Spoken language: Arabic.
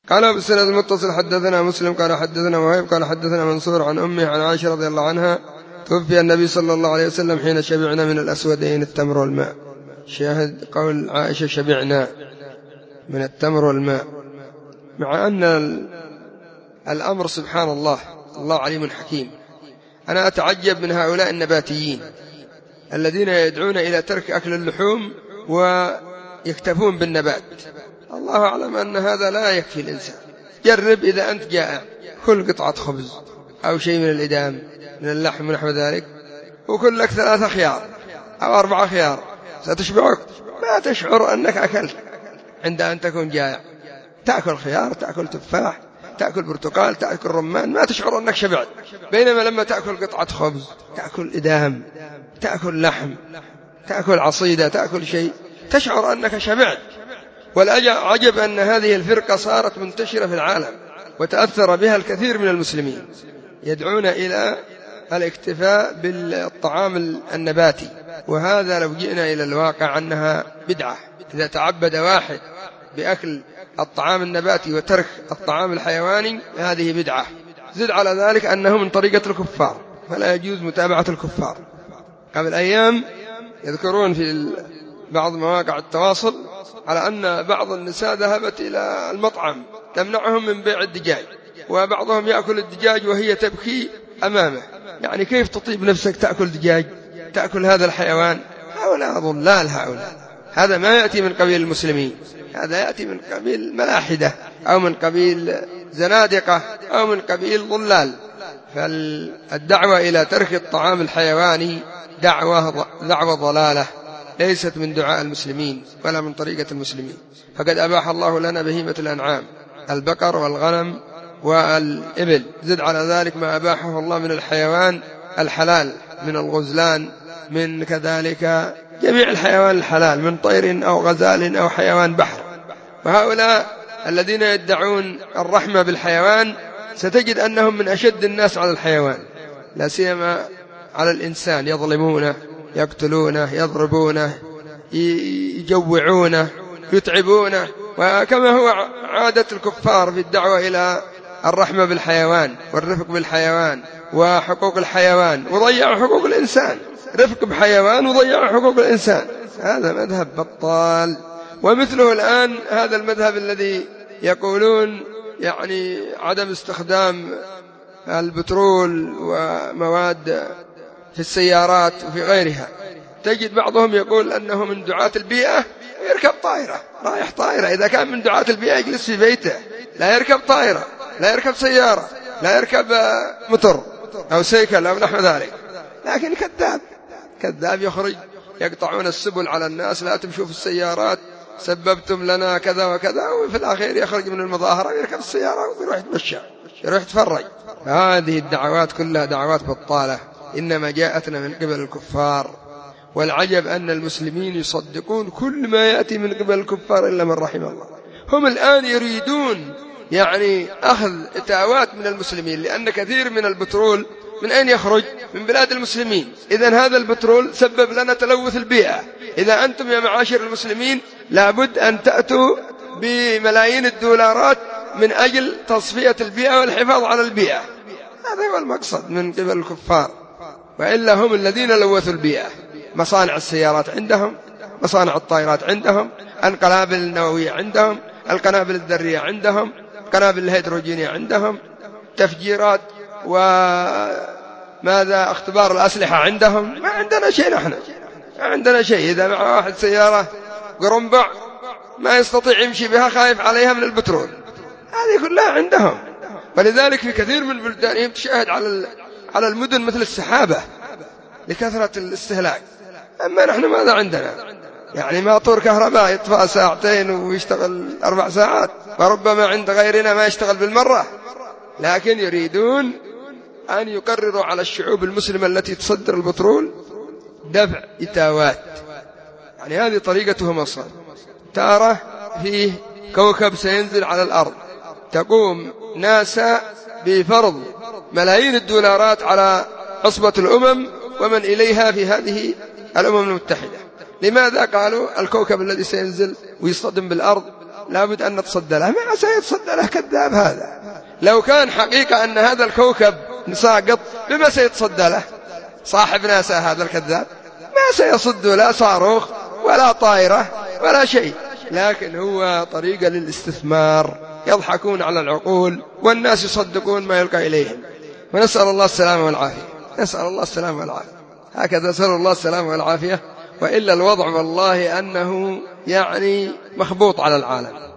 قال بالسند المتصل حدثنا مسلم قال حدثنا وهيب قال حدثنا منصور عن أمه عن عائشة رضي الله عنها توفي النبي صلى الله عليه وسلم حين شبعنا من الأسودين التمر والماء. شاهد قول عائشة شبعنا من التمر والماء، مع أن الأمر سبحان الله عليم حكيم. أنا أتعجب من هؤلاء النباتيين الذين يدعون إلى ترك أكل اللحوم ويكتفون بالنبات. الله أعلم أن هذا لا يكفي الإنسان. جرب إذا أنت جائع كل قطعة خبز أو شيء من الإدام من اللحم ونحو ذلك، وكل لك 3 خيار أو 4 خيار، ستشبعك، ما تشعر أنك أكلت. عند أن تكون جائع تأكل خيار، تأكل تفاح، تأكل برتقال، تأكل رمان، ما تشعر أنك شبعت. بينما لما تأكل قطعة خبز، تأكل إدام، تأكل لحم، تأكل عصيدة، تأكل شيء، تشعر أنك شبعت. والعجب أن هذه الفرقة صارت منتشرة في العالم وتأثر بها الكثير من المسلمين، يدعون إلى الاكتفاء بالطعام النباتي. وهذا لو جئنا إلى الواقع أنها بدعة. إذا تعبد واحد بأكل الطعام النباتي وترك الطعام الحيواني هذه بدعة. زد على ذلك أنه من طريقة الكفار، فلا يجوز متابعة الكفار. قبل أيام يذكرون في بعض مواقع التواصل على أن بعض النساء ذهبت إلى المطعم تمنعهم من بيع الدجاج، وبعضهم يأكل الدجاج وهي تبكي أمامه. يعني كيف تطيب نفسك تأكل دجاج، تأكل هذا الحيوان؟ هؤلاء ضلال، هذا ما يأتي من قبيل المسلمين، هذا يأتي من قبيل ملاحدة أو من قبيل زنادقة أو من قبيل ضلال. فالدعوة إلى ترك الطعام الحيواني دعوة ضلالة، ليست من دعاء المسلمين ولا من طريقة المسلمين. فقد أباح الله لنا بهيمة الأنعام، البقر والغنم والإبل. زد على ذلك ما أباحه الله من الحيوان الحلال، من الغزلان، من كذلك جميع الحيوان الحلال، من طير أو غزال أو حيوان بحر. وهؤلاء الذين يدعون الرحمة بالحيوان ستجد أنهم من أشد الناس على الحيوان، لا سيما على الإنسان. يظلمونه، يقتلونه، يضربونه، يجوعونه، يتعبونه. وكما هو عادة الكفار في الدعوة إلى الرحمة بالحيوان والرفق بالحيوان وحقوق الحيوان، وضيعوا حقوق الإنسان. رفق بحيوان وضيعوا حقوق الإنسان، هذا مذهب بطال. ومثله الآن هذا المذهب الذي يقولون يعني عدم استخدام البترول ومواد في السيارات وفي غيرها. تجد بعضهم يقول أنه من دعاة البيئة يركب طائرة، رايح طائرة. إذا كان من دعاة البيئة يجلس في بيته، لا يركب طائرة، لا يركب سيارة، لا يركب متر أو سيكل أو نحو ذلك. لكن كذاب يخرج يقطعون السبل على الناس، لا تمشوا في السيارات، سببتم لنا كذا وكذا، وفي الأخير يخرج من المظاهرة ويركب السيارة ويروح يتمشى، يروح يتفرج. هذه الدعوات كلها دعوات بطالة، إنما جاءتنا من قبل الكفار. والعجب أن المسلمين يصدقون كل ما يأتي من قبل الكفار إلا من رحم الله. هم الآن يريدون يعني أخذ إتاوات من المسلمين، لأن كثير من البترول من أين يخرج؟ من بلاد المسلمين. إذن هذا البترول سبب لنا تلوث البيئة. إذا أنتم يا معاشر المسلمين لابد أن تأتوا بملايين الدولارات من أجل تصفية البيئة والحفاظ على البيئة. هذا هو المقصد من قبل الكفار، وإلا هم الذين لوثوا البيئة. مصانع السيارات عندهم، مصانع الطائرات عندهم، القنابل النووية عندهم، القنابل الذرية عندهم، القنابل الهيدروجينية عندهم، تفجيرات وماذا اختبار الأسلحة عندهم. ما عندنا شيء، نحن ما عندنا شيء. إذا مع واحد سيارة قرنبع ما يستطيع يمشي بها، خايف عليها من البترول. هذه كلها عندهم. ولذلك في كثير من بلدانهم تشاهد على المدن مثل السحابة لكثرة الاستهلاك. أما نحن ماذا عندنا؟ يعني ماطور كهرباء يطفأ 2 ساعة ويشتغل 4 ساعات، وربما عند غيرنا ما يشتغل بالمرة. لكن يريدون أن يقرروا على الشعوب المسلمة التي تصدر البترول دفع إتاوات. يعني هذه طريقتهم أصلا. ترى فيه كوكب سينزل على الأرض، تقوم ناسا بفرض ملايين الدولارات على عصبة الأمم ومن إليها في هذه الأمم المتحدة. لماذا؟ قالوا الكوكب الذي سينزل ويصطدم بالأرض لابد أن نتصدى له. ما سيتصدى له؟ كذاب هذا. لو كان حقيقة أن هذا الكوكب ساقط بما سيتصدى له؟ صاحب ناسا هذا الكذاب ما سيصد لا صاروخ ولا طائرة ولا شيء، لكن هو طريقة للاستثمار، يضحكون على العقول والناس يصدقون ما يلقى إليهم. ونسأل الله السلامة والعافية، نسأل الله السلامة والعافية، هكذا نسأل الله السلامة والعافية. وإلا الوضع والله أنه يعني مخبوط على العالم.